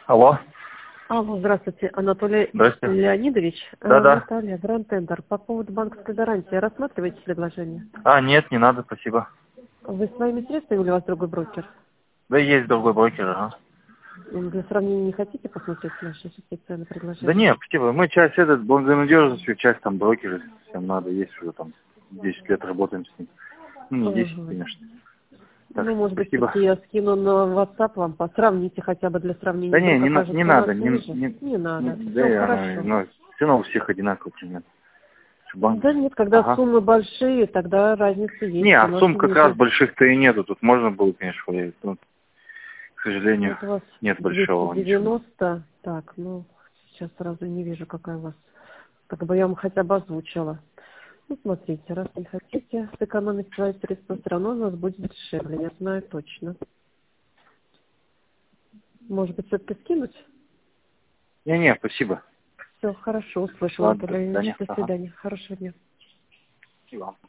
Алло. Алло, здравствуйте, Анатолий Здравствуйте. Леонидович. Да-да. Наталья, Гранд-Тендер. По поводу банковской гарантии рассматриваете предложение? Нет, не надо, спасибо. Вы своими средствами или у вас другой брокер? Да есть другой брокер, ага. Для сравнения не хотите посмотреть наши специальные Да предложения? не, спасибо. Мы часть благонадежностью, часть там брокеры, всем надо, есть уже там 10 лет работаем с ним. Ну, не 10, Ага. конечно. Так Ну, что может быть, спасибо. все-таки я скину на WhatsApp вам, посравните хотя бы для сравнения. Да не, Вдруг не окажется у нас надо, ниже. Не надо. да Все и хорошо. но все равно у всех одинаково примерно. Банк. Да нет, когда Ага. суммы большие, тогда разница Не, есть. У а нас сумм как раз ниже. больших-то и нету. Тут можно было, конечно, проверить, но, к сожалению, Вот у вас нет большого ничего. 290. Так, ну, сейчас сразу не вижу, какая у вас. Так бы я вам хотя бы озвучила. Ну, смотрите, раз не хотите сэкономить свои средства, все равно у нас будет дешевле, я знаю точно. Может быть, все-таки скинуть? Не, спасибо. Все, хорошо, услышала, Ладно, до Анатолий Ильич. свидания. До Ага. свидания. Хорошего дня. И вам.